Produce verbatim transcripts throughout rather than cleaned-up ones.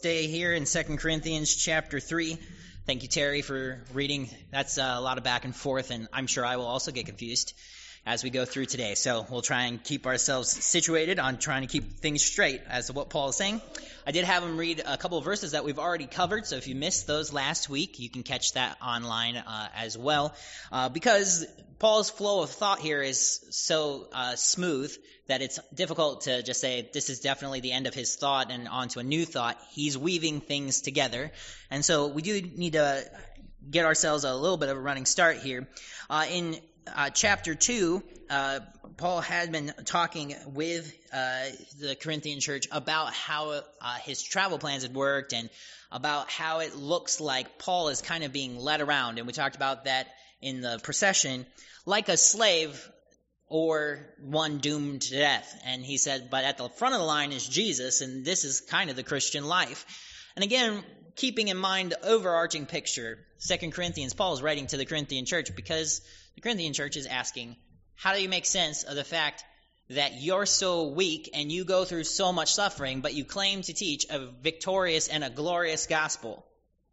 Stay here in Second Corinthians chapter three. Thank you, Terry, for reading. That's uh, a lot of back and forth, and I'm sure I will also get confused as we go through today. So we'll try and keep ourselves situated on trying to keep things straight as to what Paul is saying. I did have him read a couple of verses that we've already covered, so if you missed those last week, you can catch that online uh, as well. Uh, because Paul's flow of thought here is so uh, smooth that it's difficult to just say this is definitely the end of his thought and on to a new thought. He's weaving things together. And so we do need to get ourselves a little bit of a running start here. Uh, in uh, chapter two, uh, Paul had been talking with uh, the Corinthian church about how uh, his travel plans had worked and about how it looks like Paul is kind of being led around. And we talked about that in the procession, like a slave or one doomed to death. And he said, but at the front of the line is Jesus, and this is kind of the Christian life. And again, keeping in mind the overarching picture, Second Corinthians, Paul is writing to the Corinthian church because the Corinthian church is asking, how do you make sense of the fact that you're so weak and you go through so much suffering, but you claim to teach a victorious and a glorious gospel?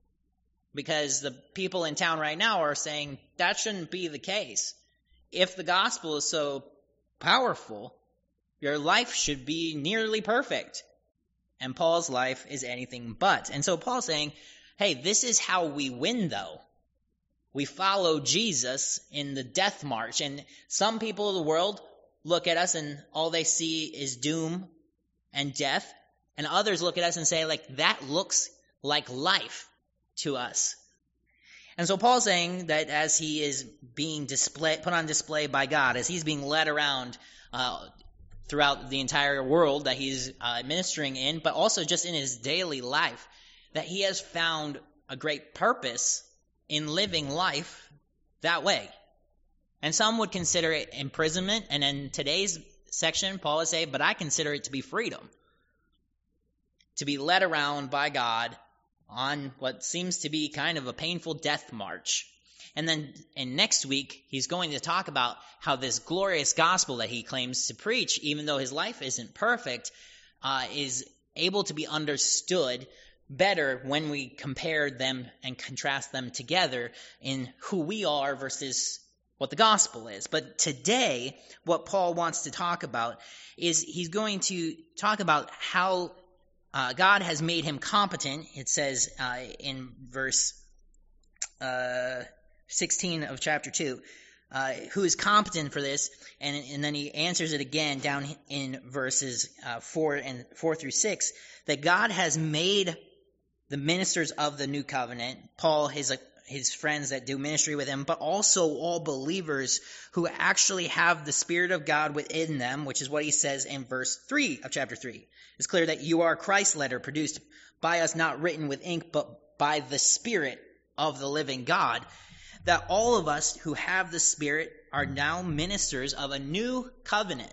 Because the people in town right now are saying that shouldn't be the case. If the gospel is so powerful, your life should be nearly perfect. And Paul's life is anything but. And so Paul's saying, hey, this is how we win, though. We follow Jesus in the death march. And some people of the world look at us and all they see is doom and death. And others look at us and say, like, that looks like life to us. And so Paul's saying that as he is being display, put on display by God, as he's being led around uh, throughout the entire world that he's uh, ministering in, but also just in his daily life, that he has found a great purpose in living life that way. And some would consider it imprisonment, and in today's section, Paul would say, but I consider it to be freedom. To be led around by God on what seems to be kind of a painful death march. And then in next week, he's going to talk about how this glorious gospel that he claims to preach, even though his life isn't perfect, uh, is able to be understood better when we compare them and contrast them together in who we are versus what the gospel is. But today, what Paul wants to talk about is he's going to talk about how Uh, God has made him competent, it says uh, in verse uh, sixteen of chapter two, uh, who is competent for this, and, and then he answers it again down in verses uh, four and four through six, that God has made the ministers of the new covenant, Paul, his his friends that do ministry with him, but also all believers who actually have the Spirit of God within them, which is what he says in verse three of chapter three. It's clear that you are Christ's letter, produced by us, not written with ink, but by the Spirit of the living God. That all of us who have the Spirit are now ministers of a new covenant.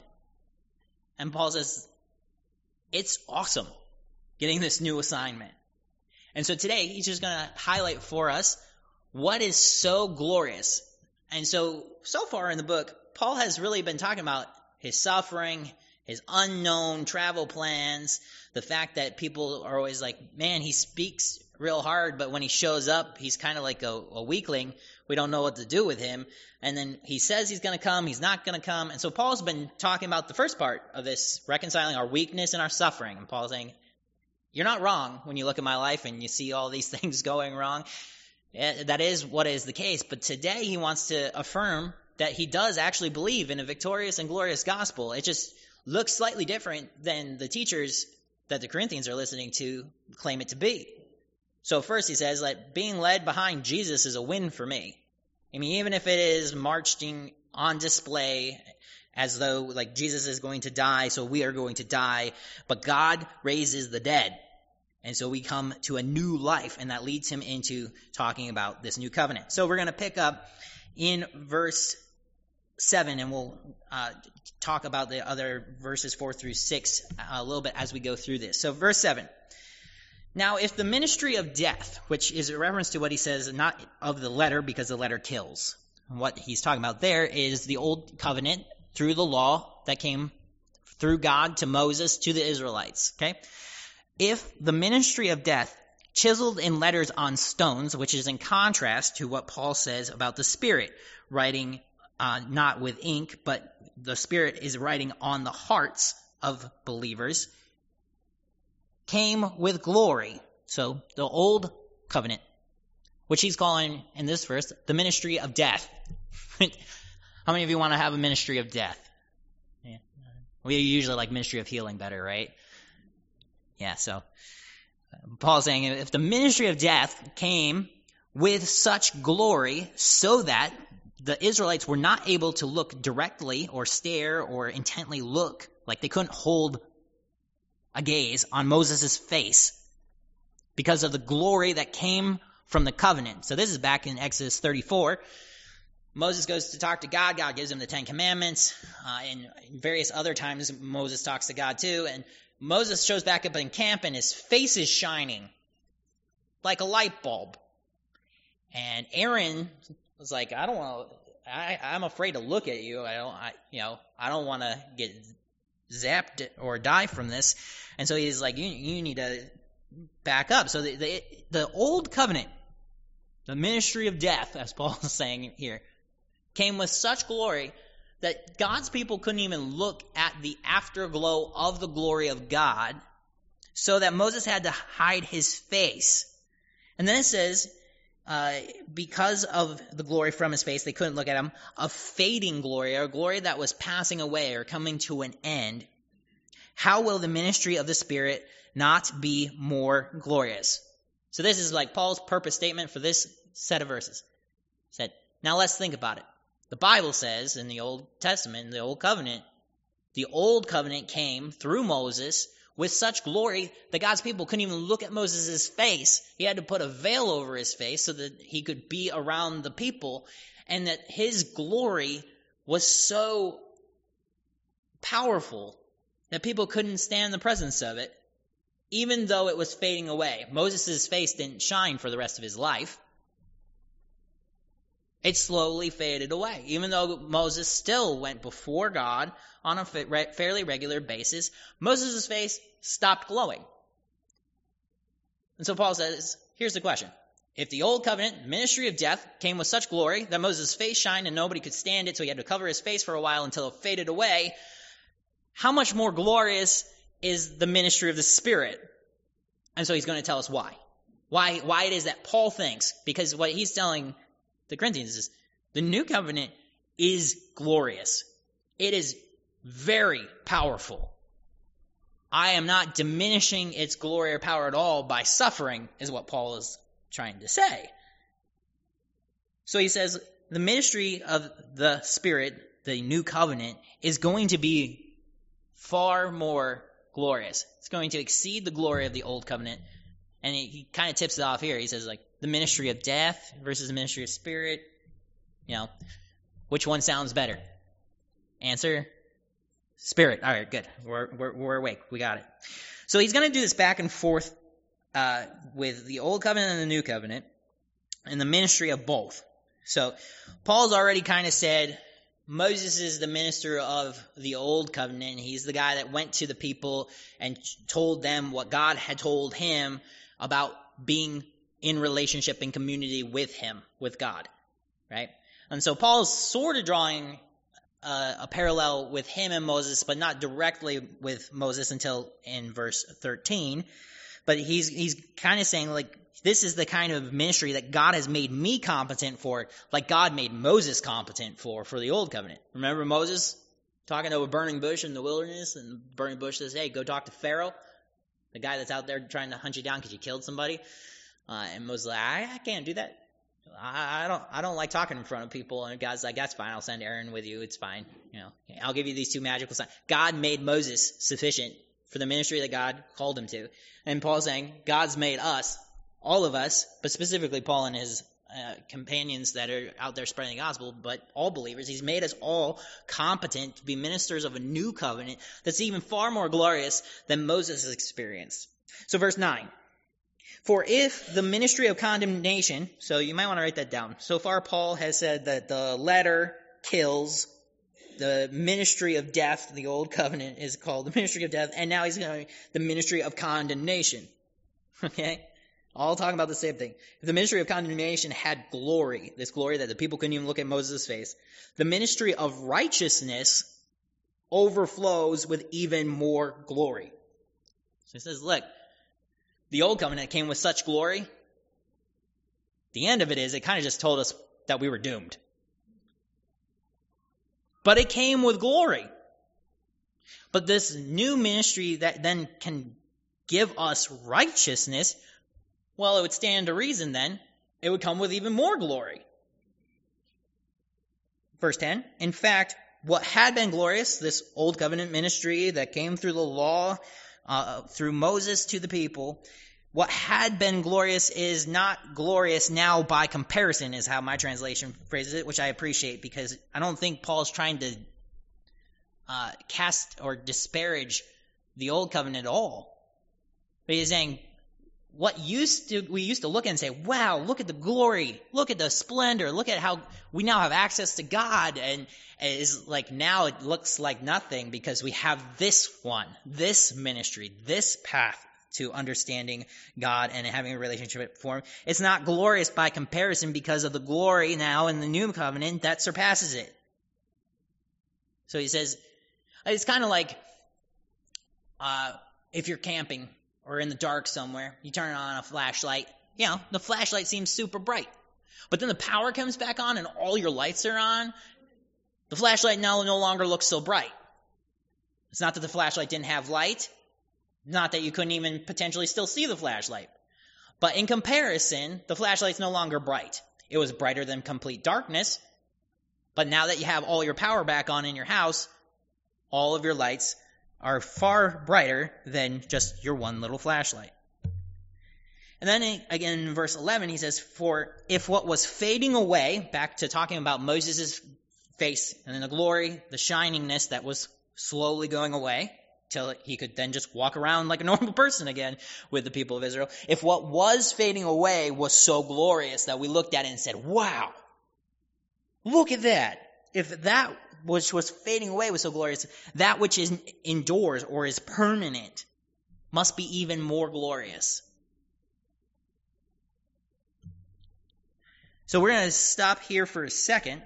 And Paul says, it's awesome getting this new assignment. And so today, he's just going to highlight for us what is so glorious. And so, so far in the book, Paul has really been talking about his suffering, his unknown travel plans, the fact that people are always like, man, he speaks real hard, but when he shows up, he's kind of like a, a weakling. We don't know what to do with him. And then he says he's going to come, he's not going to come. And so Paul's been talking about the first part of this, reconciling our weakness and our suffering. And Paul's saying, you're not wrong when you look at my life and you see all these things going wrong. That is what is the case. But today he wants to affirm that he does actually believe in a victorious and glorious gospel. It just looks slightly different than the teachers that the Corinthians are listening to claim it to be. So first he says, like, being led behind Jesus is a win for me. I mean, even if it is marching on display as though like Jesus is going to die, so we are going to die, but God raises the dead. And so we come to a new life, and that leads him into talking about this new covenant. So we're going to pick up in verse seven, and we'll uh, talk about the other verses four through six a little bit as we go through this. So verse seven. Now, if the ministry of death, which is a reference to what he says, not of the letter, because the letter kills. What he's talking about there is the old covenant through the law that came through God to Moses to the Israelites. Okay. If the ministry of death, chiseled in letters on stones, which is in contrast to what Paul says about the Spirit, writing uh, not with ink, but the Spirit is writing on the hearts of believers, came with glory. So the old covenant, which he's calling in this verse the ministry of death. How many of you want to have a ministry of death? Yeah. We usually like ministry of healing better, right? Yeah, so Paul's saying if the ministry of death came with such glory so that the Israelites were not able to look directly or stare or intently look, like they couldn't hold a gaze on Moses' face because of the glory that came from the covenant. So this is back in Exodus thirty-four. Moses goes to talk to God. God gives him the Ten Commandments. Uh, and various other times Moses talks to God too. And Moses shows back up in camp and his face is shining like a light bulb. And Aaron was like, I don't want to, I, I'm afraid to look at you. I don't, I, you know, I don't want to get zapped or die from this. And so he's like, you, you need to back up. So the, the, the old covenant, the ministry of death, as Paul is saying here, came with such glory that God's people couldn't even look at the afterglow of the glory of God, so that Moses had to hide his face. And then it says, uh, because of the glory from his face, they couldn't look at him, a fading glory, or a glory that was passing away or coming to an end. How will the ministry of the Spirit not be more glorious? So this is like Paul's purpose statement for this set of verses. He said, now let's think about it. The Bible says in the Old Testament, in the Old Covenant, the Old Covenant came through Moses with such glory that God's people couldn't even look at Moses' face. He had to put a veil over his face so that he could be around the people, and that his glory was so powerful that people couldn't stand the presence of it, even though it was fading away. Moses' face didn't shine for the rest of his life. It slowly faded away. Even though Moses still went before God on a fairly regular basis, Moses' face stopped glowing. And so Paul says, here's the question. If the old covenant ministry of death came with such glory that Moses' face shined and nobody could stand it, so he had to cover his face for a while until it faded away, how much more glorious is the ministry of the Spirit? And so he's going to tell us why. Why, why it is that Paul thinks, because what he's telling the Corinthians is the new covenant is glorious. It is very powerful. I am not diminishing its glory or power at all by suffering, is what Paul is trying to say. So he says the ministry of the Spirit, the new covenant, is going to be far more glorious. It's going to exceed the glory of the old covenant. And he, he kind of tips it off here. He says, like, the ministry of death versus the ministry of spirit. You know, which one sounds better? Answer, spirit. All right, good. We're, we're, we're awake. We got it. So he's going to do this back and forth uh, with the old covenant and the new covenant and the ministry of both. So Paul's already kind of said Moses is the minister of the old covenant. He's the guy that went to the people and told them what God had told him about being in relationship and community with him, with God, right? And so Paul's sort of drawing uh, a parallel with him and Moses, but not directly with Moses until in verse thirteen. But he's he's kind of saying, like, this is the kind of ministry that God has made me competent for, like God made Moses competent for, for the old covenant. Remember Moses talking to a burning bush in the wilderness, and the burning bush says, hey, go talk to Pharaoh, the guy that's out there trying to hunt you down because you killed somebody. Uh, and Moses like, I, I can't do that. I, I don't I don't like talking in front of people. And God's like, that's fine. I'll send Aaron with you. It's fine. You know, I'll give you these two magical signs. God made Moses sufficient for the ministry that God called him to. And Paul's saying, God's made us, all of us, but specifically Paul and his uh, companions that are out there spreading the gospel, but all believers, he's made us all competent to be ministers of a new covenant that's even far more glorious than Moses' experienced. So verse nine. For if the ministry of condemnation, so you might want to write that down. So far, Paul has said that the letter kills, the ministry of death. The old covenant is called the ministry of death, and now he's going the ministry of condemnation. Okay? All talking about the same thing. If the ministry of condemnation had glory, this glory that the people couldn't even look at Moses' face, the ministry of righteousness overflows with even more glory. So he says, look, the old covenant came with such glory. The end of it is, it kind of just told us that we were doomed. But it came with glory. But this new ministry that then can give us righteousness, well, it would stand to reason then, it would come with even more glory. Verse ten, in fact, what had been glorious, this old covenant ministry that came through the law, uh, through Moses to the people, what had been glorious is not glorious now by comparison, is how my translation phrases it, which I appreciate because I don't think Paul's trying to uh, cast or disparage the old covenant at all. But he's saying, what used to we used to look at and say, wow, look at the glory, look at the splendor, look at how we now have access to God, and is like now it looks like nothing because we have this one, this ministry, this path to understanding God and having a relationship for Him. It's not glorious by comparison because of the glory now in the new covenant that surpasses it. So he says, it's kind of like uh, if you're camping or in the dark somewhere, you turn on a flashlight. You know, the flashlight seems super bright. But then the power comes back on and all your lights are on. The flashlight now no longer looks so bright. It's not that the flashlight didn't have light. Not that you couldn't even potentially still see the flashlight. But in comparison, the flashlight's no longer bright. It was brighter than complete darkness. But now that you have all your power back on in your house, all of your lights are far brighter than just your one little flashlight. And then again in verse eleven, he says, for if what was fading away, back to talking about Moses' face and then the glory, the shiningness that was slowly going away, till he could then just walk around like a normal person again with the people of Israel. If what was fading away was so glorious that we looked at it and said, wow, look at that. If that which was fading away was so glorious, that which is endures or is permanent must be even more glorious. So we're going to stop here for a second.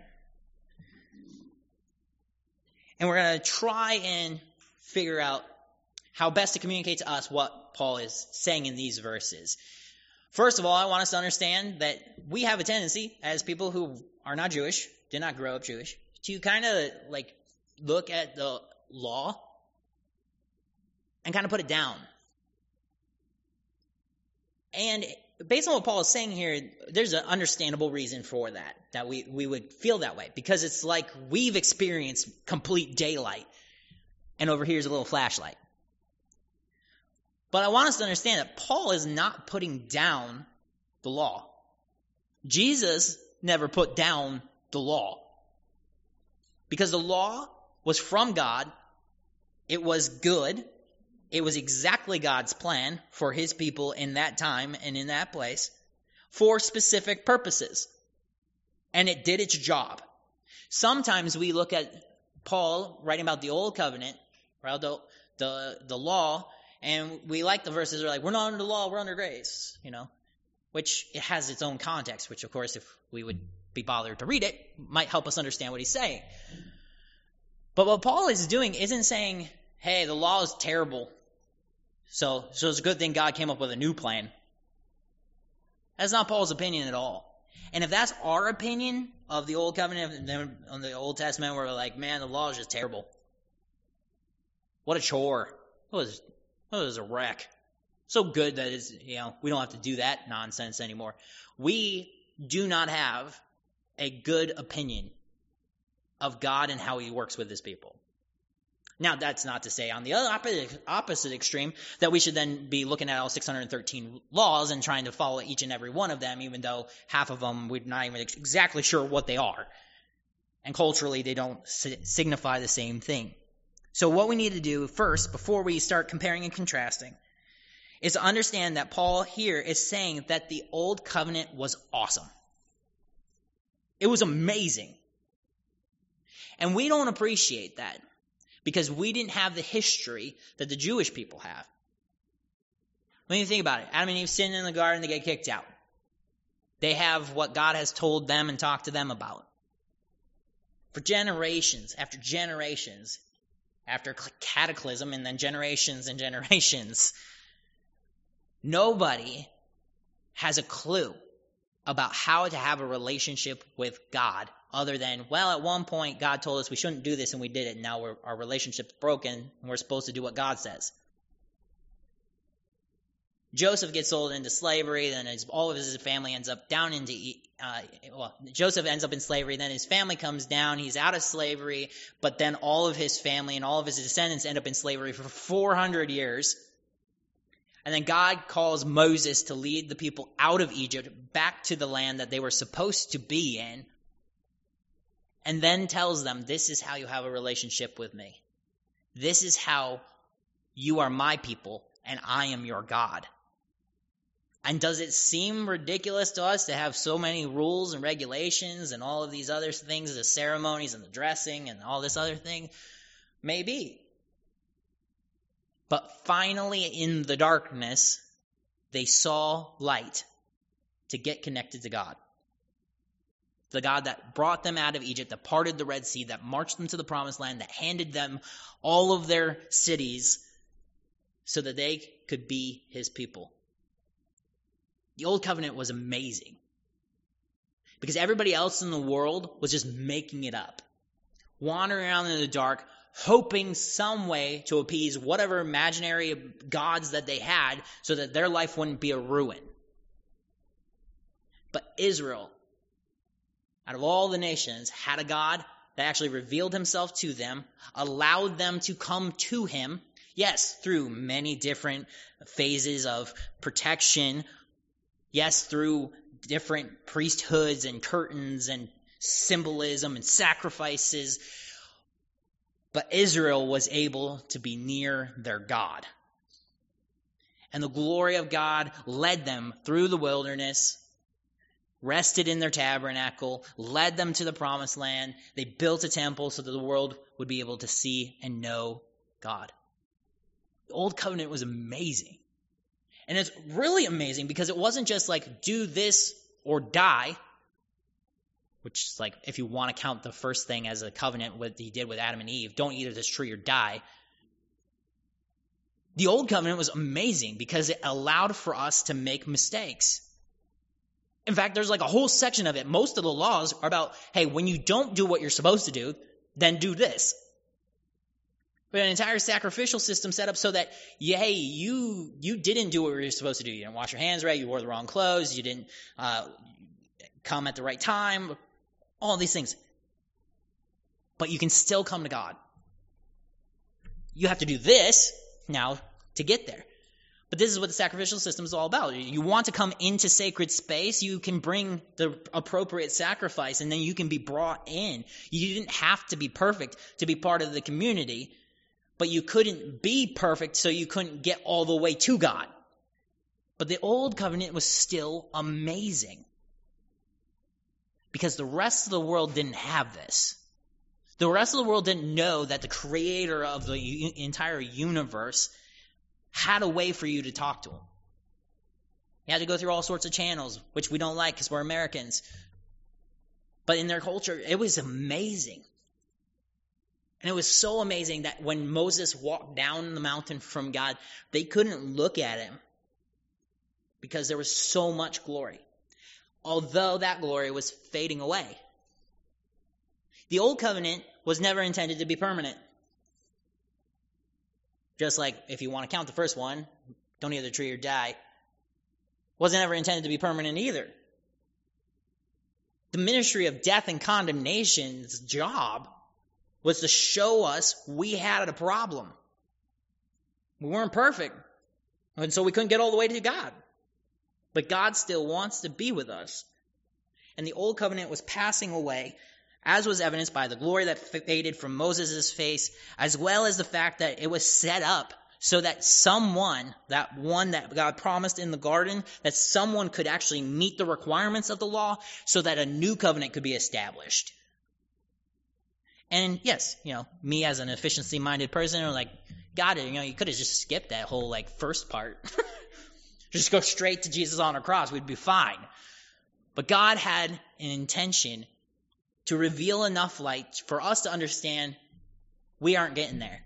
And we're going to try and figure out how best to communicate to us what Paul is saying in these verses. First of all, I want us to understand that we have a tendency, as people who are not Jewish, did not grow up Jewish, to kind of like look at the law and kind of put it down. And based on what Paul is saying here, there's an understandable reason for that, that we, we would feel that way. Because it's like we've experienced complete daylight, and over here is a little flashlight. But I want us to understand that Paul is not putting down the law. Jesus never put down the law. Because the law was from God. It was good. It was exactly God's plan for His people in that time and in that place for specific purposes. And it did its job. Sometimes we look at Paul writing about the old covenant, right, the, the, the law, and we like the verses that are like, we're not under the law, we're under grace, you know, which it has its own context, which of course if we would be bothered to read it, might help us understand what he's saying. But what Paul is doing isn't saying, hey, the law is terrible, so, so it's a good thing God came up with a new plan. That's not Paul's opinion at all. And if that's our opinion of the Old Covenant, on the Old Testament, where we're like, man, the law is just terrible. What a chore. It was, it was a wreck. So good that it's, you know, we don't have to do that nonsense anymore. We do not have a good opinion of God and how He works with His people. Now, that's not to say on the other opposite, opposite extreme that we should then be looking at all six hundred thirteen laws and trying to follow each and every one of them, even though half of them we're not even exactly sure what they are. And culturally, they don't signify the same thing. So what we need to do first, before we start comparing and contrasting, is to understand that Paul here is saying that the old covenant was awesome. It was amazing. And we don't appreciate that because we didn't have the history that the Jewish people have. When you think about it, Adam and Eve sin in the garden, they get kicked out. They have what God has told them and talked to them about. For generations after generations, after cataclysm and then generations and generations, nobody has a clue about how to have a relationship with God other than, well, at one point God told us we shouldn't do this and we did it, and now we're, our relationship's broken and we're supposed to do what God says. Joseph gets sold into slavery, then his, all of his family ends up down into, uh, well, Joseph ends up in slavery, then his family comes down, he's out of slavery, but then all of his family and all of his descendants end up in slavery for four hundred years. And then God calls Moses to lead the people out of Egypt back to the land that they were supposed to be in, and then tells them, this is how you have a relationship with me. This is how you are my people, and I am your God. And does it seem ridiculous to us to have so many rules and regulations and all of these other things, the ceremonies and the dressing and all this other thing? Maybe. But finally, in the darkness, they saw light to get connected to God. The God that brought them out of Egypt, that parted the Red Sea, that marched them to the Promised Land, that handed them all of their cities so that they could be his people. The Old Covenant was amazing because everybody else in the world was just making it up, wandering around in the dark, hoping some way to appease whatever imaginary gods that they had so that their life wouldn't be a ruin. But Israel, out of all the nations, had a God that actually revealed himself to them, allowed them to come to him, yes, through many different phases of protection, yes, through different priesthoods and curtains and symbolism and sacrifices. But Israel was able to be near their God. And the glory of God led them through the wilderness, rested in their tabernacle, led them to the Promised Land. They built a temple so that the world would be able to see and know God. The Old Covenant was amazing. And it's really amazing because it wasn't just like, do this or die, which is like, if you want to count the first thing as a covenant what he did with Adam and Eve, don't eat of this tree or die. The Old Covenant was amazing because it allowed for us to make mistakes. In fact, there's like a whole section of it. Most of the laws are about, hey, when you don't do what you're supposed to do, then do this. We had an entire sacrificial system set up so that, yeah, hey, you you didn't do what you were supposed to do. You didn't wash your hands right. You wore the wrong clothes. You didn't uh, come at the right time. All these things. But you can still come to God. You have to do this now to get there. But this is what the sacrificial system is all about. You want to come into sacred space, you can bring the appropriate sacrifice, and then you can be brought in. You didn't have to be perfect to be part of the community. But you couldn't be perfect, so you couldn't get all the way to God. But the Old Covenant was still amazing. Because the rest of the world didn't have this. The rest of the world didn't know that the creator of the u- entire universe had a way for you to talk to him. You had to go through all sorts of channels, which we don't like because we're Americans. But in their culture, it was amazing. And it was so amazing that when Moses walked down the mountain from God, they couldn't look at him because there was so much glory. Although that glory was fading away. The Old Covenant was never intended to be permanent. Just like if you want to count the first one, don't eat of the tree or die, wasn't ever intended to be permanent either. The ministry of death and condemnation's job was to show us we had a problem. We weren't perfect, and so we couldn't get all the way to God. But God still wants to be with us. And the Old Covenant was passing away, as was evidenced by the glory that faded from Moses' face, as well as the fact that it was set up so that someone, that one that God promised in the garden, that someone could actually meet the requirements of the law so that a new covenant could be established. And yes, you know, me as an efficiency-minded person, or like, got it, you know, you could have just skipped that whole like first part. Just go straight to Jesus on a cross, we'd be fine. But God had an intention to reveal enough light for us to understand we aren't getting there.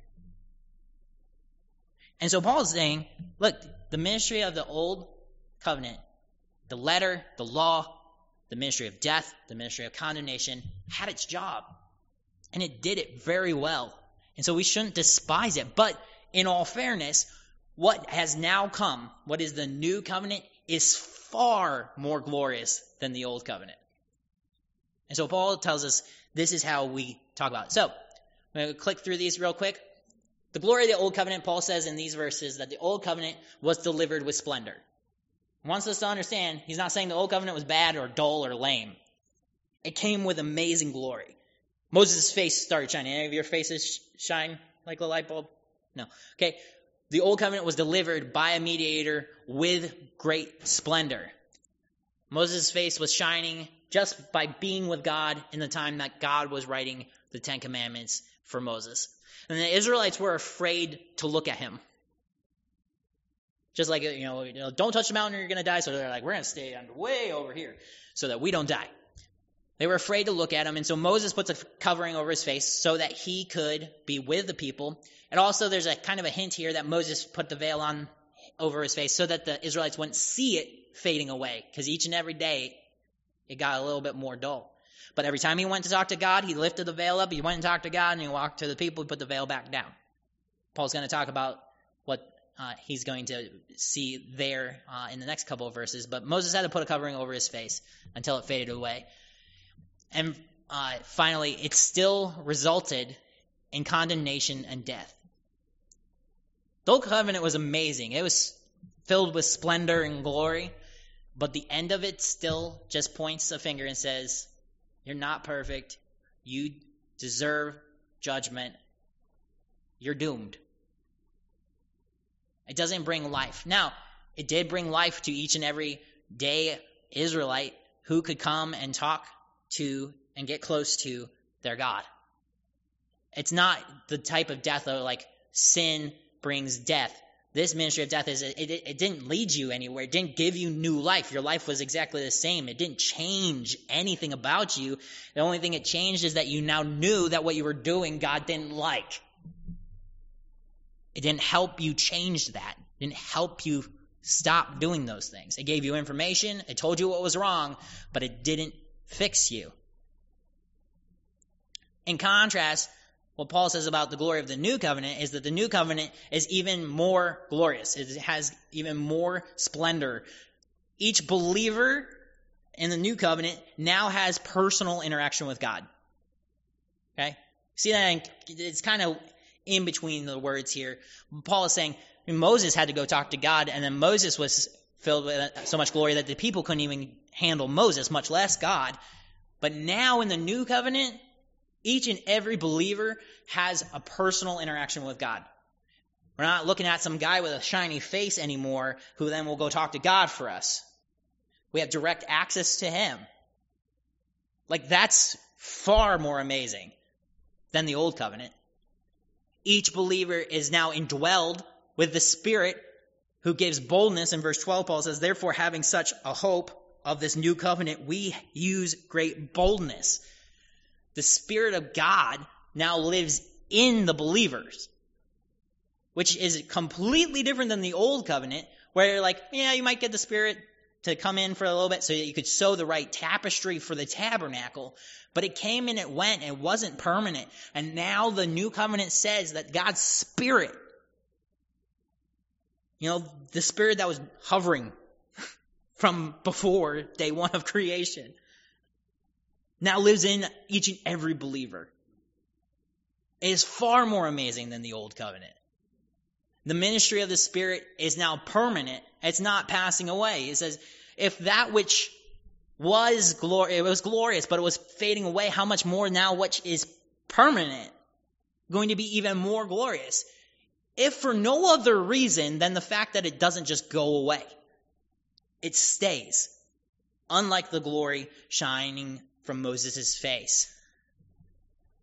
And so Paul is saying, look, the ministry of the old covenant, the letter, the law, the ministry of death, the ministry of condemnation, had its job. And it did it very well. And so we shouldn't despise it. But in all fairness, what has now come, what is the new covenant, is far more glorious than the old covenant. And so Paul tells us this is how we talk about it. So, I'm going to click through these real quick. The glory of the old covenant, Paul says in these verses that the old covenant was delivered with splendor. He wants us to understand, he's not saying the old covenant was bad or dull or lame. It came with amazing glory. Moses' face started shining. Any of your faces shine like a light bulb? No. Okay. The old covenant was delivered by a mediator with great splendor. Moses' face was shining just by being with God in the time that God was writing the Ten Commandments for Moses. And the Israelites were afraid to look at him. Just like, you know, you know don't touch the mountain or you're going to die. So they're like, we're going to stay way over here so that we don't die. They were afraid to look at him. And so Moses puts a covering over his face so that he could be with the people. And also there's a kind of a hint here that Moses put the veil on over his face so that the Israelites wouldn't see it fading away. Because each and every day it got a little bit more dull. But every time he went to talk to God, he lifted the veil up. He went and talked to God and he walked to the people. He put the veil back down. Paul's going to talk about what uh, he's going to see there uh, in the next couple of verses. But Moses had to put a covering over his face until it faded away. And uh, finally, it still resulted in condemnation and death. The old covenant was amazing. It was filled with splendor and glory. But the end of it still just points a finger and says, you're not perfect. You deserve judgment. You're doomed. It doesn't bring life. Now, it did bring life to each and every day Israelite who could come and talk to and get close to their God. It's not the type of death of like sin brings death. This ministry of death is it, it, it didn't lead you anywhere. It didn't give you new life. Your life was exactly the same. It didn't change anything about you. The only thing it changed is that you now knew that what you were doing God didn't like. It didn't help you change that. It didn't help you stop doing those things. It gave you information. It told you what was wrong, but it didn't fix you. In contrast, what Paul says about the glory of the new covenant is that the new covenant is even more glorious. It has even more splendor. Each believer in the new covenant now has personal interaction with God. Okay? See that? It's kind of in between the words here. Paul is saying Moses had to go talk to God, and then Moses was filled with so much glory that the people couldn't even handle Moses, much less God. But now in the new covenant, each and every believer has a personal interaction with God. We're not looking at some guy with a shiny face anymore who then will go talk to God for us. We have direct access to him. Like, that's far more amazing than the old covenant. Each believer is now indwelled with the Spirit who gives boldness. In verse twelve, Paul says, therefore, having such a hope of this new covenant, we use great boldness. The Spirit of God now lives in the believers, which is completely different than the old covenant, where like, yeah, you might get the Spirit to come in for a little bit so that you could sew the right tapestry for the tabernacle, but it came and it went, and it wasn't permanent. And now the new covenant says that God's Spirit, you know, the Spirit that was hovering from before day one of creation, now lives in each and every believer. It is far more amazing than the old covenant. The ministry of the Spirit is now permanent. It's not passing away. It says, if that which was glor- it was glorious, but it was fading away, how much more now which is permanent, going to be even more glorious? If for no other reason than the fact that it doesn't just go away. It stays. Unlike the glory shining from Moses' face.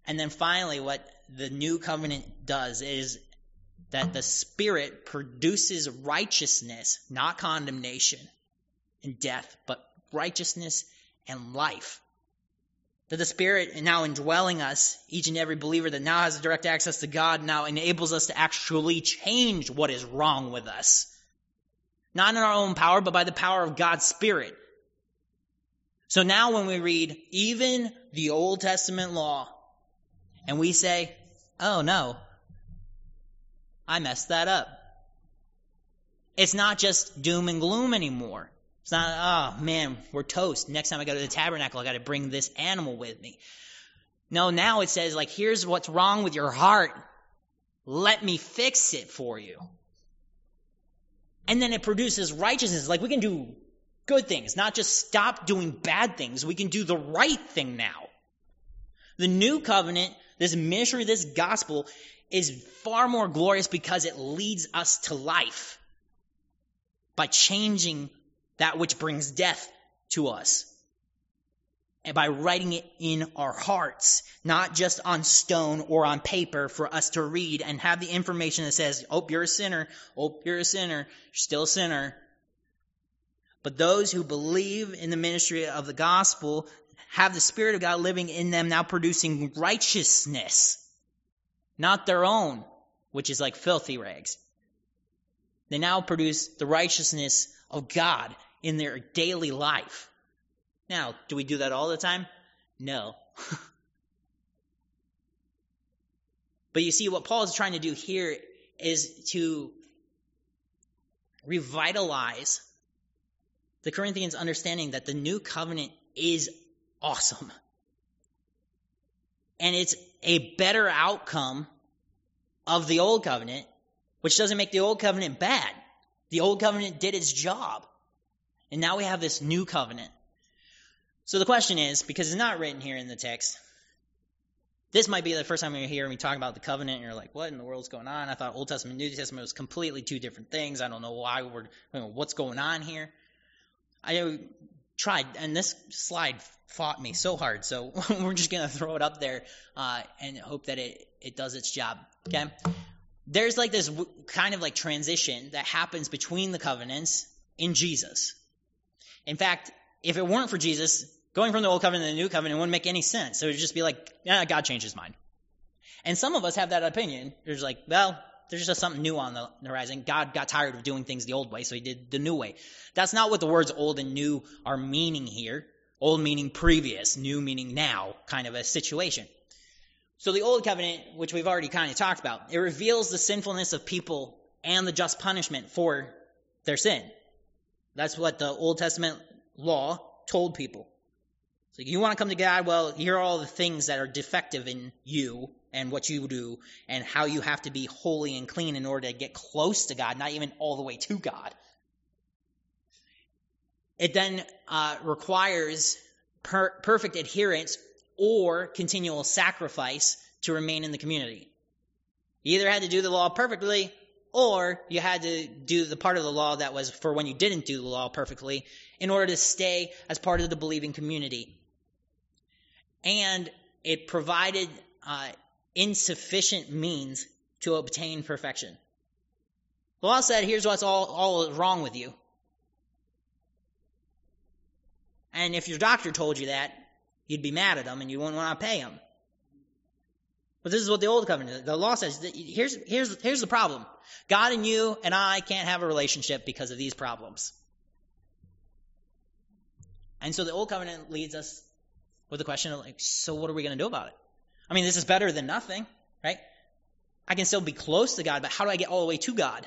And then finally, what the new covenant does is that the Spirit produces righteousness, not condemnation and death, but righteousness and life. That the Spirit now indwelling us, each and every believer that now has direct access to God, now enables us to actually change what is wrong with us. Not in our own power, but by the power of God's Spirit. So now when we read even the Old Testament law, and we say, oh no, I messed that up. It's not just doom and gloom anymore. It's not, oh man, we're toast. Next time I go to the tabernacle, I got to bring this animal with me. No, now it says, like, here's what's wrong with your heart. Let me fix it for you. And then it produces righteousness. Like, we can do good things, not just stop doing bad things. We can do the right thing now. The new covenant, this ministry, this gospel, is far more glorious because it leads us to life by changing that which brings death to us. And by writing it in our hearts, not just on stone or on paper for us to read and have the information that says, oh, you're a sinner, oh, you're a sinner, you're still a sinner. But those who believe in the ministry of the gospel have the Spirit of God living in them, now producing righteousness, not their own, which is like filthy rags. They now produce the righteousness of God in their daily life. Now, do we do that all the time? No. But you see, what Paul is trying to do here is to revitalize the Corinthians' understanding that the new covenant is awesome. And it's a better outcome of the old covenant, which doesn't make the old covenant bad. The old covenant did its job. And now we have this new covenant. So the question is, because it's not written here in the text, this might be the first time you're hearing me talk about the covenant, and you're like, what in the world's going on? I thought Old Testament and New Testament was completely two different things. I don't know why we're, you know, what's going on here. I tried, and this slide fought me so hard, so we're just going to throw it up there uh, and hope that it, it does its job, okay? There's like this w- kind of like transition that happens between the covenants in Jesus. In fact, if it weren't for Jesus, going from the old covenant to the new covenant wouldn't make any sense. It would just be like, yeah, God changed his mind. And some of us have that opinion. There's like, well, there's just something new on the horizon. God got tired of doing things the old way, so he did the new way. That's not what the words old and new are meaning here. Old meaning previous, new meaning now, kind of a situation. So the old covenant, which we've already kind of talked about, it reveals the sinfulness of people and the just punishment for their sin. That's what the Old Testament law told people. So you want to come to God? Well, here are all the things that are defective in you and what you do and how you have to be holy and clean in order to get close to God, not even all the way to God. It then uh, requires per- perfect adherence or continual sacrifice to remain in the community. You either had to do the law perfectly, or you had to do the part of the law that was for when you didn't do the law perfectly in order to stay as part of the believing community. And it provided uh, insufficient means to obtain perfection. The law said, here's what's all, all wrong with you. And if your doctor told you that, you'd be mad at them and you wouldn't want to pay them. But this is what the old covenant is. The law says, here's, here's, here's the problem. God and you and I can't have a relationship because of these problems. And so the old covenant leads us with the question of, like, so what are we going to do about it? I mean, this is better than nothing, right? I can still be close to God, but how do I get all the way to God?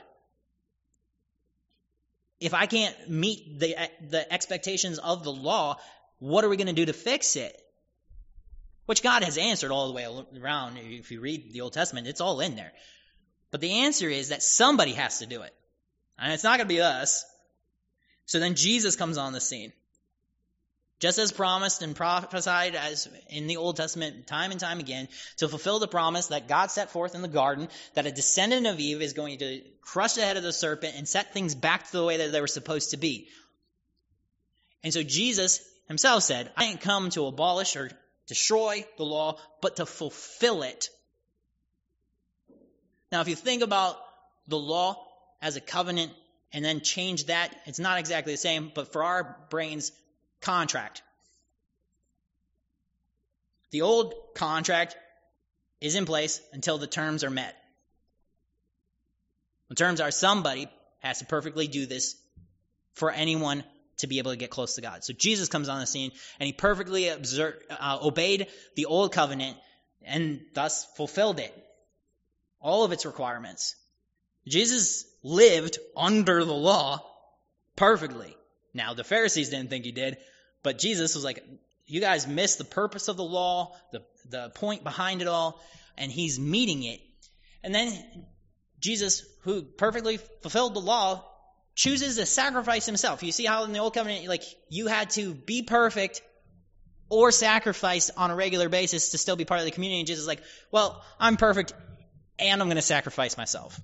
If I can't meet the the expectations of the law, what are we going to do to fix it? Which God has answered all the way around. If you read the Old Testament, it's all in there. But the answer is that somebody has to do it. And it's not going to be us. So then Jesus comes on the scene. Just as promised and prophesied as in the Old Testament time and time again, to fulfill the promise that God set forth in the garden, that a descendant of Eve is going to crush the head of the serpent and set things back to the way that they were supposed to be. And so Jesus himself said, I didn't come to abolish or destroy the law, but to fulfill it. Now, if you think about the law as a covenant and then change that, it's not exactly the same, but for our brains, contract. The old contract is in place until the terms are met. The terms are somebody has to perfectly do this for anyone to be able to get close to God. So Jesus comes on the scene, and he perfectly observed, uh, obeyed the old covenant and thus fulfilled it, all of its requirements. Jesus lived under the law perfectly. Now, the Pharisees didn't think he did, but Jesus was like, you guys missed the purpose of the law, the, the point behind it all, and he's meeting it. And then Jesus, who perfectly fulfilled the law, chooses to sacrifice himself. You see how in the Old Covenant, like, you had to be perfect or sacrifice on a regular basis to still be part of the community. And Jesus is like, well, I'm perfect and I'm going to sacrifice myself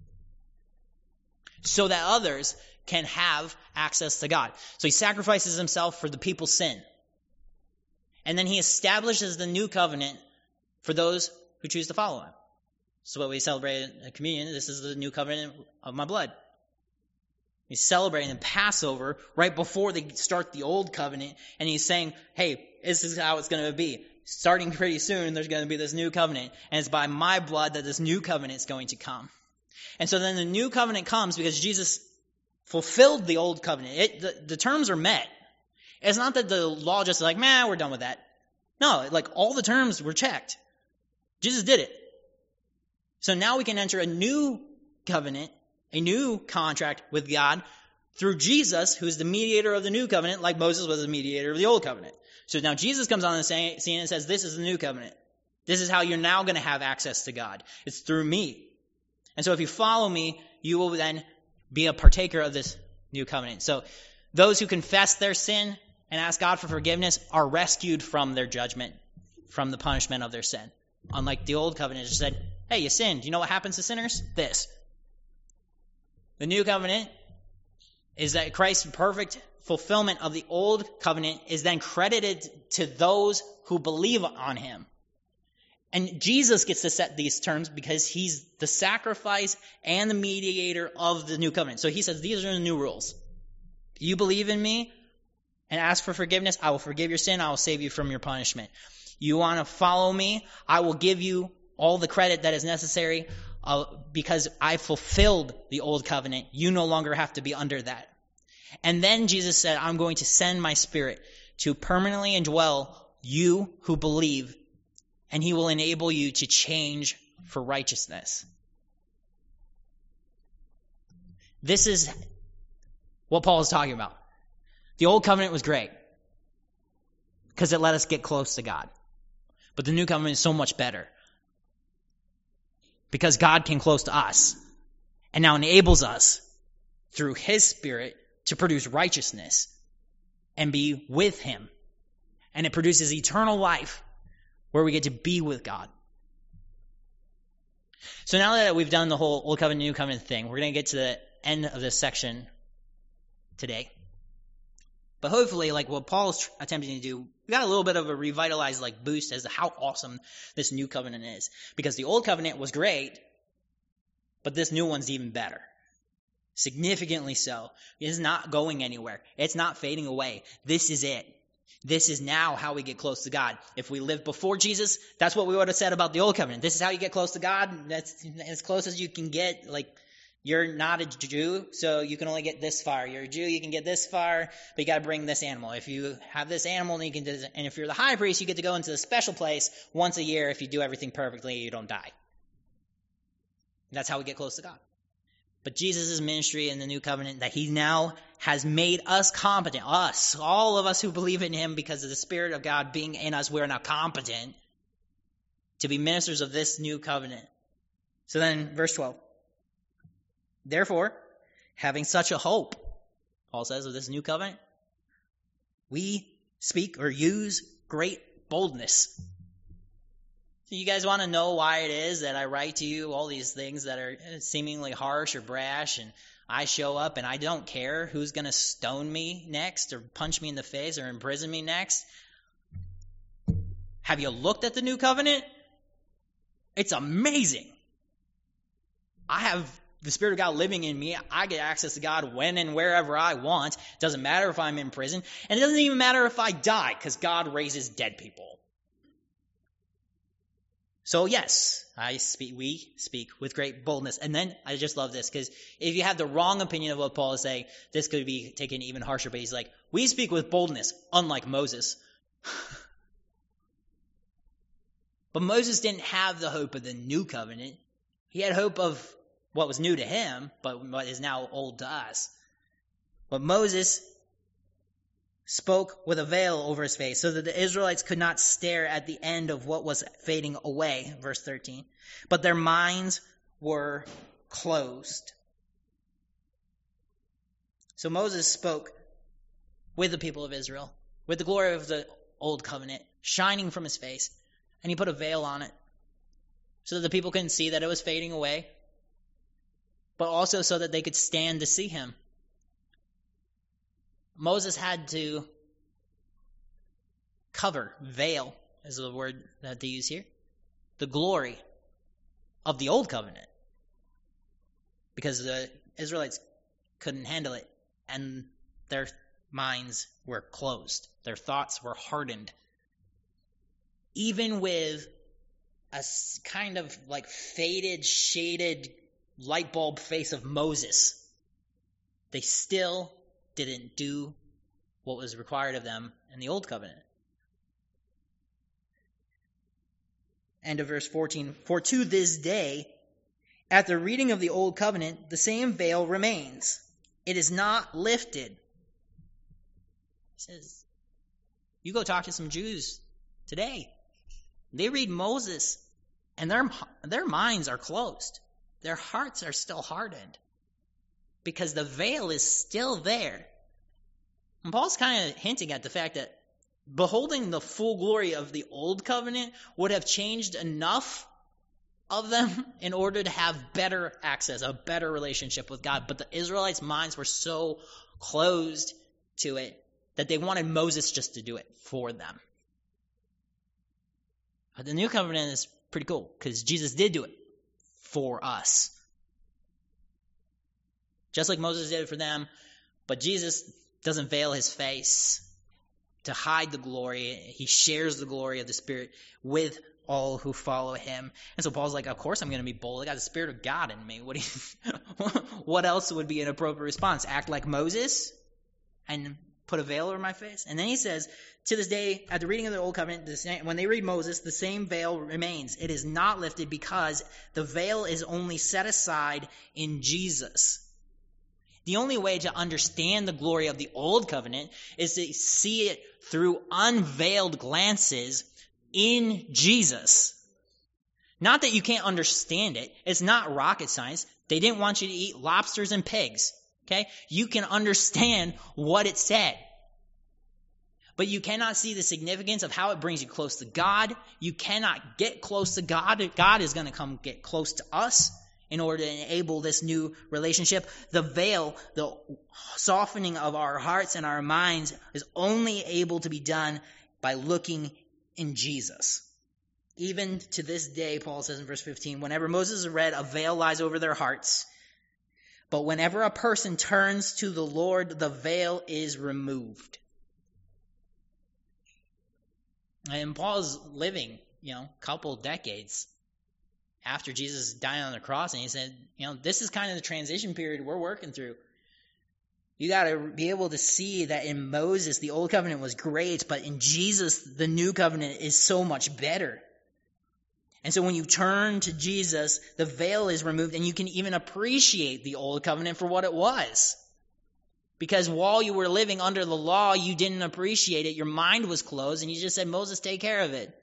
so that others can have access to God. So he sacrifices himself for the people's sin. And then he establishes the new covenant for those who choose to follow him. So what we celebrate at communion, this is the new covenant of my blood. He's celebrating the Passover right before they start the old covenant. And he's saying, hey, this is how it's going to be. Starting pretty soon, there's going to be this new covenant. And it's by my blood that this new covenant is going to come. And so then the new covenant comes because Jesus fulfilled the old covenant. It, the, the terms are met. It's not that the law just is like, man, we're done with that. No, like all the terms were checked. Jesus did it. So now we can enter a new covenant, a new contract with God through Jesus, who's the mediator of the new covenant, like Moses was the mediator of the old covenant. So now Jesus comes on the scene and says, this is the new covenant. This is how you're now going to have access to God. It's through me. And so if you follow me, you will then be a partaker of this new covenant. So those who confess their sin and ask God for forgiveness are rescued from their judgment, from the punishment of their sin. Unlike the old covenant, it just said, hey, you sinned. You know what happens to sinners? This. The new covenant is that Christ's perfect fulfillment of the old covenant is then credited to those who believe on him. And Jesus gets to set these terms because he's the sacrifice and the mediator of the new covenant. So he says, these are the new rules. You believe in me and ask for forgiveness, I will forgive your sin, I will save you from your punishment. You want to follow me, I will give you all the credit that is necessary uh, because I fulfilled the old covenant. You no longer have to be under that. And then Jesus said, I'm going to send my Spirit to permanently indwell you who believe, and he will enable you to change for righteousness. This is what Paul is talking about. The old covenant was great because it let us get close to God. But the new covenant is so much better because God came close to us and now enables us through his Spirit to produce righteousness and be with him. And it produces eternal life where we get to be with God. So now that we've done the whole Old Covenant, New Covenant thing, we're going to get to the end of this section today. But hopefully, like what Paul's tr- attempting to do, we got a little bit of a revitalized like boost as to how awesome this new covenant is. Because the old covenant was great, but this new one's even better. Significantly so. It is not going anywhere. It's not fading away. This is it. This is now how we get close to God. If we lived before Jesus, that's what we would have said about the old covenant. This is how you get close to God. That's as close as you can get. Like, you're not a Jew, so you can only get this far. You're a Jew, you can get this far, but you got to bring this animal. If you have this animal, then you can do this. And if you're the high priest, you get to go into the special place once a year. If you do everything perfectly, you don't die. That's how we get close to God. But Jesus' ministry in the new covenant, that he now has made us competent, us, all of us who believe in him because of the Spirit of God being in us, we're now competent to be ministers of this new covenant. So then, verse twelve. Therefore, having such a hope, Paul says, of this new covenant, we speak or use great boldness. So you guys want to know why it is that I write to you all these things that are seemingly harsh or brash, and I show up and I don't care who's going to stone me next or punch me in the face or imprison me next? Have you looked at the new covenant? It's amazing. I have the Spirit of God living in me. I get access to God when and wherever I want. It doesn't matter if I'm in prison. And it doesn't even matter if I die, because God raises dead people. So yes, I speak, we speak with great boldness. And then I just love this, because if you have the wrong opinion of what Paul is saying, this could be taken even harsher. But he's like, we speak with boldness, unlike Moses. But Moses didn't have the hope of the new covenant. He had hope of what was new to him, but what is now old to us. But Moses spoke with a veil over his face so that the Israelites could not stare at the end of what was fading away, verse thirteen. But their minds were closed. So Moses spoke with the people of Israel, with the glory of the old covenant shining from his face, and he put a veil on it so that the people couldn't see that it was fading away, but also so that they could stand to see him. Moses had to cover, veil is the word that they use here, the glory of the old covenant, because the Israelites couldn't handle it, and their minds were closed. Their thoughts were hardened. Even with a kind of like faded, shaded light bulb face of Moses, they still didn't do what was required of them in the old covenant. End of verse fourteen. For to this day, at the reading of the old covenant, the same veil remains. It is not lifted. He says, you go talk to some Jews today. They read Moses, and their, their minds are closed. Their hearts are still hardened, because the veil is still there. And Paul's kind of hinting at the fact that beholding the full glory of the old covenant would have changed enough of them in order to have better access, a better relationship with God. But the Israelites' minds were so closed to it that they wanted Moses just to do it for them. But the new covenant is pretty cool, because Jesus did do it for us. Just like Moses did it for them, but Jesus doesn't veil his face to hide the glory. He shares the glory of the Spirit with all who follow him. And so Paul's like, of course I'm going to be bold. I got the Spirit of God in me. What do you, what else would be an appropriate response? Act like Moses and put a veil over my face? And then he says, to this day, at the reading of the Old Covenant, the same, when they read Moses, the same veil remains. It is not lifted because the veil is only set aside in Jesus. The only way to understand the glory of the Old Covenant is to see it through unveiled glances in Jesus. Not that you can't understand it. It's not rocket science. They didn't want you to eat lobsters and pigs. Okay? You can understand what it said. But you cannot see the significance of how it brings you close to God. You cannot get close to God. God is going to come get close to us in order to enable this new relationship. The veil, the softening of our hearts and our minds is only able to be done by looking in Jesus. Even to this day, Paul says in verse fifteen, whenever Moses is read, a veil lies over their hearts. But whenever a person turns to the Lord, the veil is removed. And Paul's living, you know, a couple decades after Jesus died on the cross, and he said, you know, this is kind of the transition period we're working through. You got to be able to see that in Moses, the old covenant was great, but in Jesus, the new covenant is so much better. And so when you turn to Jesus, the veil is removed, and you can even appreciate the old covenant for what it was. Because while you were living under the law, you didn't appreciate it. Your mind was closed, and you just said, Moses, take care of it.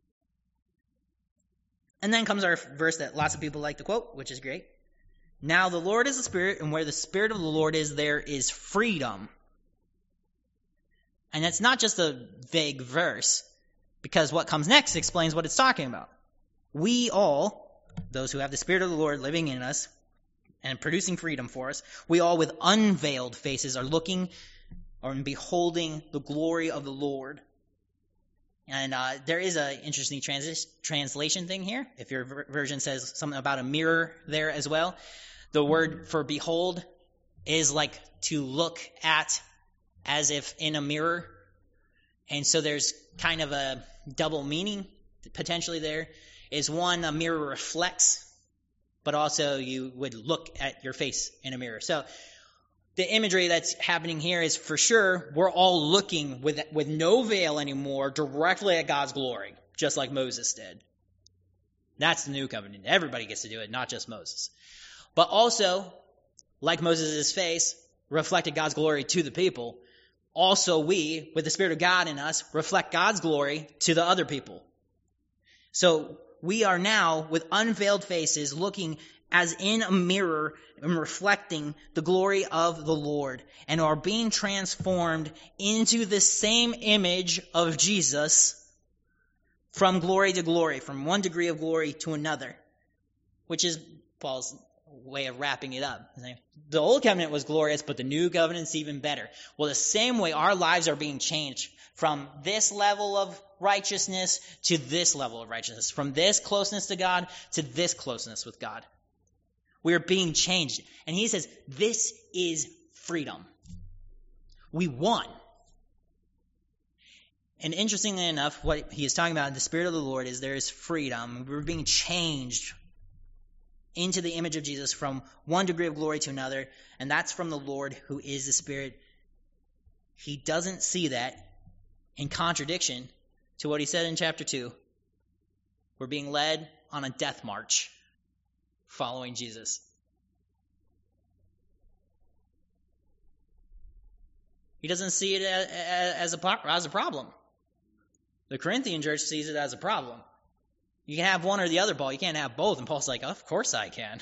And then comes our verse that lots of people like to quote, which is great. Now the Lord is the Spirit, and where the Spirit of the Lord is, there is freedom. And it's not just a vague verse, because what comes next explains what it's talking about. We all, those who have the Spirit of the Lord living in us and producing freedom for us, we all with unveiled faces are looking or beholding the glory of the Lord. And uh, there is an interesting transi- translation thing here. If your ver- version says something about a mirror there as well, the word for behold is like to look at as if in a mirror. And so there's kind of a double meaning potentially there. Is one, a mirror reflects, but also you would look at your face in a mirror. So the imagery that's happening here is for sure we're all looking with with no veil anymore directly at God's glory, just like Moses did. That's the new covenant. Everybody gets to do it, not just Moses. But also, like Moses' face reflected God's glory to the people, also we, with the Spirit of God in us, reflect God's glory to the other people. So we are now, with unveiled faces, looking as in a mirror and reflecting the glory of the Lord, and are being transformed into the same image of Jesus from glory to glory, from one degree of glory to another, which is Paul's way of wrapping it up. The old covenant was glorious, but the new covenant's even better. Well, the same way our lives are being changed from this level of righteousness to this level of righteousness, from this closeness to God to this closeness with God. We are being changed. And he says, this is freedom. We won. And interestingly enough, what he is talking about in the Spirit of the Lord is there is freedom. We're being changed into the image of Jesus from one degree of glory to another, and that's from the Lord who is the Spirit. He doesn't see that in contradiction to what he said in chapter two. We're being led on a death march following Jesus. He doesn't see it as a, as a problem. The Corinthian church sees it as a problem. You can have one or the other, Paul. You can't have both. And Paul's like, of course I can.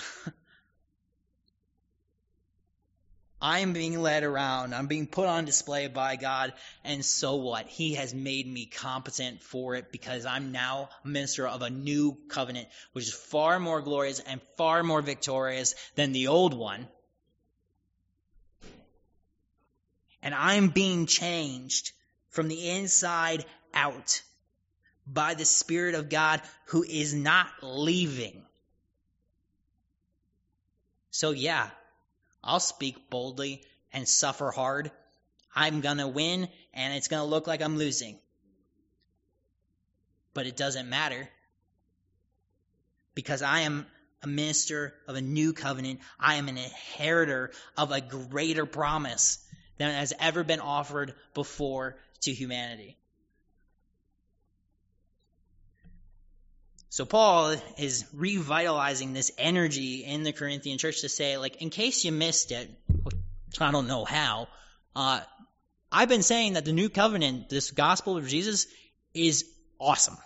I'm being led around. I'm being put on display by God. And so what? He has made me competent for it because I'm now a minister of a new covenant, which is far more glorious and far more victorious than the old one. And I'm being changed from the inside out by the Spirit of God who is not leaving. So yeah, I'll speak boldly and suffer hard. I'm going to win and it's going to look like I'm losing. But it doesn't matter because I am a minister of a new covenant. I am an inheritor of a greater promise than has ever been offered before to humanity. So Paul is revitalizing this energy in the Corinthian church to say, like, in case you missed it, I don't know how, uh, I've been saying that the new covenant, this gospel of Jesus, is awesome.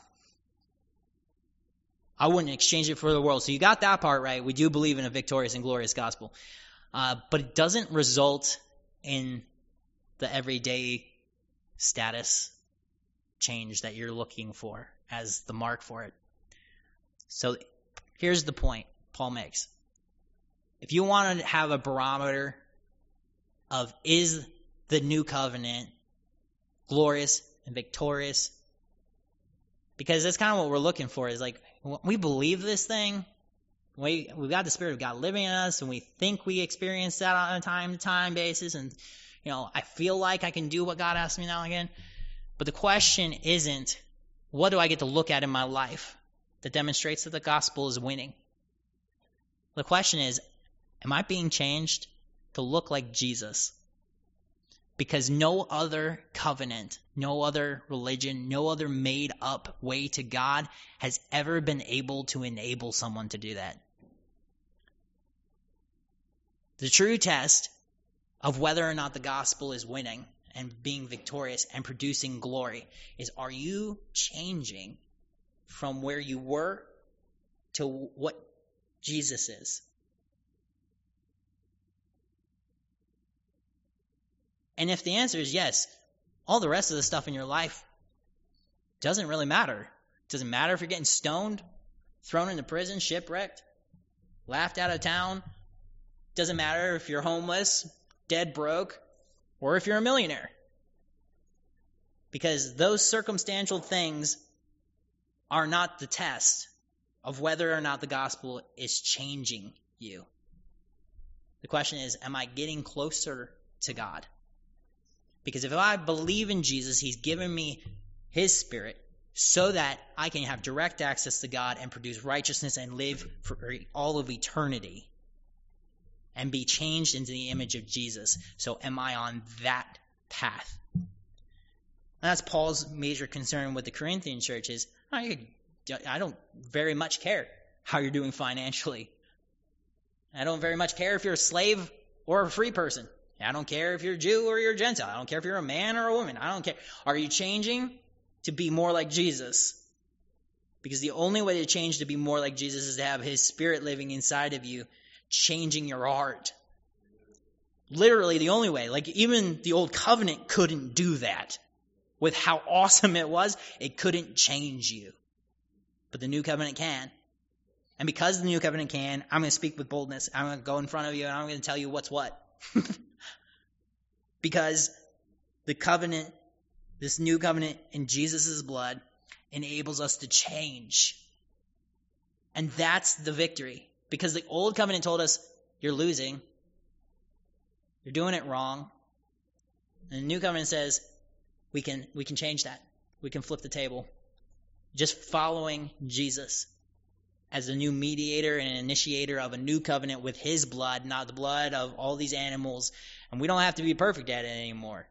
I wouldn't exchange it for the world. So you got that part right. We do believe in a victorious and glorious gospel. Uh, but it doesn't result in the everyday status change that you're looking for as the mark for it. So here's the point Paul makes. If you want to have a barometer of is the new covenant glorious and victorious, because that's kind of what we're looking for, is like, we believe this thing, we, we've got the Spirit of God living in us, and we think we experience that on a time-to-time basis, and, you know, I feel like I can do what God asks me now and again. But the question isn't, what do I get to look at in my life that demonstrates that the gospel is winning? The question is, am I being changed to look like Jesus? Because no other covenant, no other religion, no other made-up way to God has ever been able to enable someone to do that. The true test of whether or not the gospel is winning and being victorious and producing glory is, are you changing from where you were to what Jesus is? And if the answer is yes, all the rest of the stuff in your life doesn't really matter. It doesn't matter if you're getting stoned, thrown into prison, shipwrecked, laughed out of town. It doesn't matter if you're homeless, dead broke, or if you're a millionaire. Because those circumstantial things are not the test of whether or not the gospel is changing you. The question is, am I getting closer to God? Because if I believe in Jesus, he's given me his Spirit so that I can have direct access to God and produce righteousness and live for all of eternity and be changed into the image of Jesus. So am I on that path? And that's Paul's major concern with the Corinthian church is, I, I don't very much care how you're doing financially. I don't very much care if you're a slave or a free person. I don't care if you're a Jew or you're a Gentile. I don't care if you're a man or a woman. I don't care. Are you changing to be more like Jesus? Because the only way to change to be more like Jesus is to have his Spirit living inside of you, changing your heart. Literally the only way. Like even the old covenant couldn't do that. With how awesome it was, it couldn't change you. But the new covenant can. And because the new covenant can, I'm going to speak with boldness. I'm going to go in front of you and I'm going to tell you what's what. Because the covenant, this new covenant in Jesus' blood, enables us to change. And that's the victory. Because the old covenant told us, you're losing. You're doing it wrong. And the new covenant says, we can we can change that. We can flip the table. Just following Jesus as the new mediator and initiator of a new covenant with his blood, not the blood of all these animals. And we don't have to be perfect at it anymore.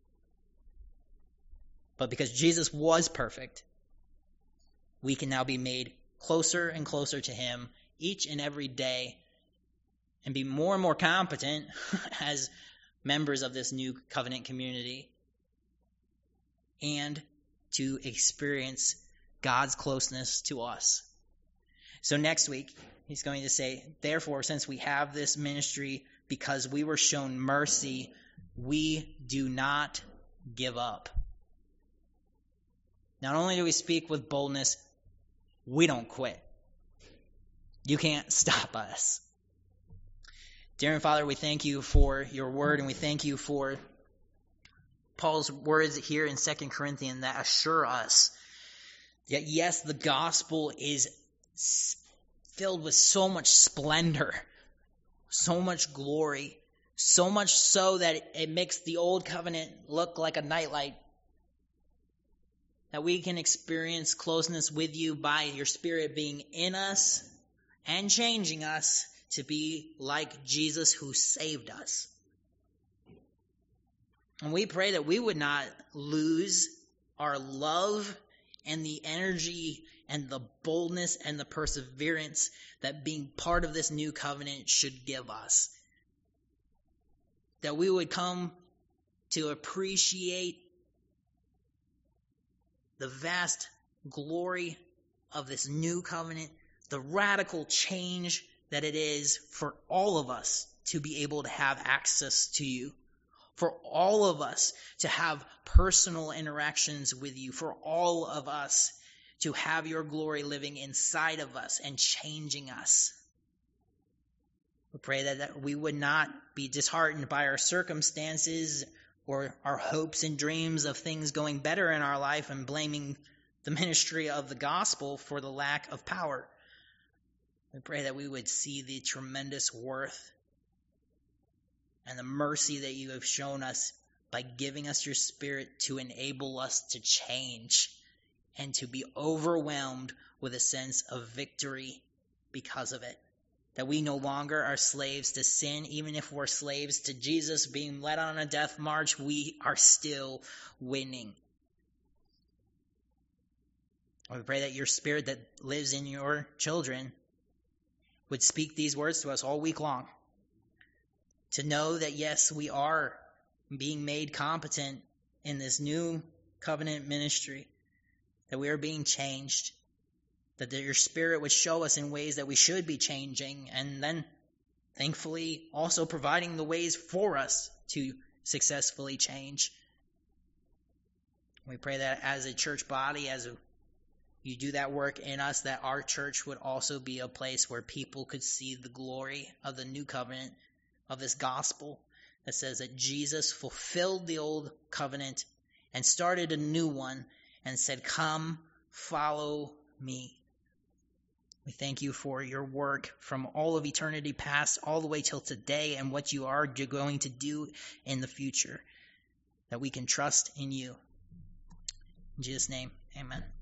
But because Jesus was perfect, we can now be made closer and closer to him each and every day and be more and more competent as members of this new covenant community and to experience God's closeness to us. So next week, he's going to say, therefore, since we have this ministry because we were shown mercy, we do not give up. Not only do we speak with boldness, we don't quit. You can't stop us. Dear Father, we thank you for your word, and we thank you for Paul's words here in Second Corinthians that assure us that yes, the gospel is filled with so much splendor, so much glory, so much so that it makes the old covenant look like a nightlight. That we can experience closeness with you by your Spirit being in us and changing us to be like Jesus who saved us. And we pray that we would not lose our love and the energy and the boldness and the perseverance that being part of this new covenant should give us. That we would come to appreciate the vast glory of this new covenant, the radical change that it is for all of us to be able to have access to you, for all of us to have personal interactions with you, for all of us to have your glory living inside of us and changing us. We pray that, that we would not be disheartened by our circumstances or our hopes and dreams of things going better in our life and blaming the ministry of the gospel for the lack of power. We pray that we would see the tremendous worth and the mercy that you have shown us by giving us your Spirit to enable us to change and to be overwhelmed with a sense of victory because of it. That we no longer are slaves to sin. Even if we're slaves to Jesus being led on a death march, we are still winning. We pray that your Spirit that lives in your children would speak these words to us all week long. To know that, yes, we are being made competent in this new covenant ministry. That we are being changed. That your Spirit would show us in ways that we should be changing, and then, thankfully, also providing the ways for us to successfully change. We pray that as a church body, as a, you do that work in us, that our church would also be a place where people could see the glory of the new covenant, of this gospel that says that Jesus fulfilled the old covenant and started a new one and said, "Come, follow me." We thank you for your work from all of eternity past all the way till today and what you are going to do in the future, that we can trust in you. In Jesus' name, amen.